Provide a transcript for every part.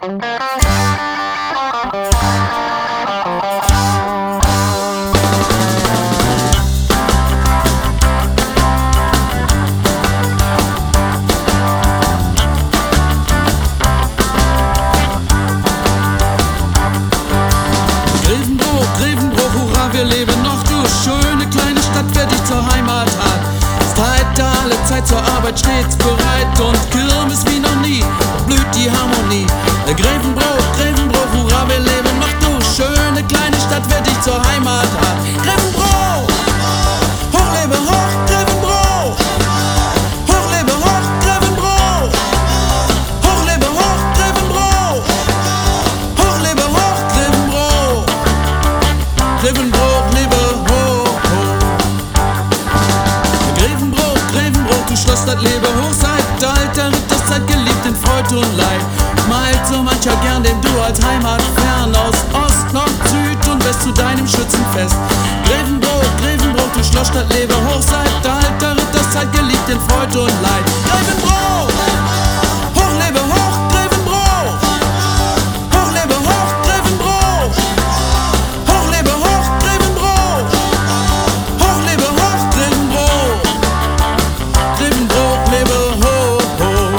Grevenbroich, hurra, wir leben noch, du schöne kleine Stadt, wer dich zur Heimat hat. Ist heute alle Zeit zur Arbeit stets bereit und Kirmes wie noch nie, blüht die Harmonie. Grevenbroich, hurra, wir leben noch, du schöne kleine Stadt, wer dich zur Heimat hat. Grevenbroich, hoch lebe hoch, Grevenbroich, hoch lebe hoch, Grevenbroich, hoch lebe hoch, Grevenbroich, hoch lebe hoch, Grevenbroich. Grevenbroich, lebe hoch, hoch. Grevenbroich, du Schlossstadt, lebe hoch, seit alter Ritterzeit geliebt in Freud und Leid. Malt so mancher gern, den du als Heimat fern aus Ost, Nord, Süd und West zu deinem Schützenfest. Grevenbroich, du Schlossstadt, lebe hoch, seit alter Ritterzeit geliebt in Freud und Leid. Grevenbroich, hoch lebe hoch, Grevenbroich, hoch lebe hoch, Grevenbroich, hoch lebe hoch, Grevenbroich, hoch lebe hoch, Grevenbroich, Grevenbroich, lebe hoch, hoch.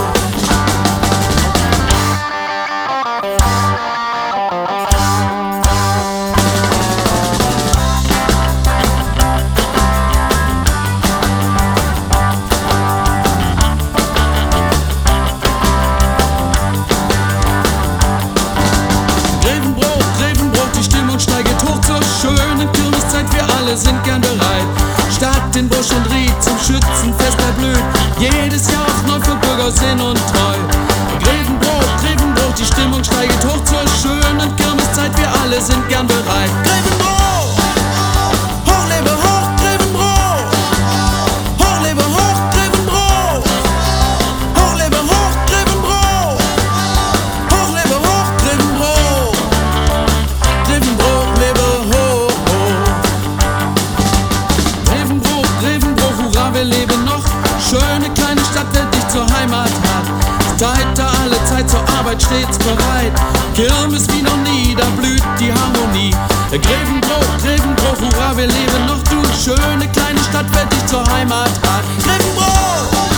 Grevenbroich, die Stimmung steigt hoch zur schönen Kirmeszeit, wir alle sind gern bereit. Stadt in Busch und Ried zum Schützenfest erblüht, jedes Jahr auch neu für Bürger sinn und treu. Grevenbroich, die Stimmung steigt hoch zur schönen Kirmeszeit, wir alle sind gern bereit. Grevenbroich, hoch lebe hoch, Grevenbroich, hoch lebe hoch, Grevenbroich, hoch lebe hoch, Grevenbroich, hoch lebe hoch, Grevenbroich. Grevenbroich, lebe hoch, hoch. Grevenbroich, hurra, wir leben noch. Schöne kleine Stadt, wer dich zur Heimat hat. Seit alle Zeit zur Arbeit stets bereit. Kirmes wie noch nie, da blüht die Harmonie. Grevenbroich, hurra, wir leben noch. Du schöne kleine Stadt, wer dich zur Heimat hat. Grevenbroich!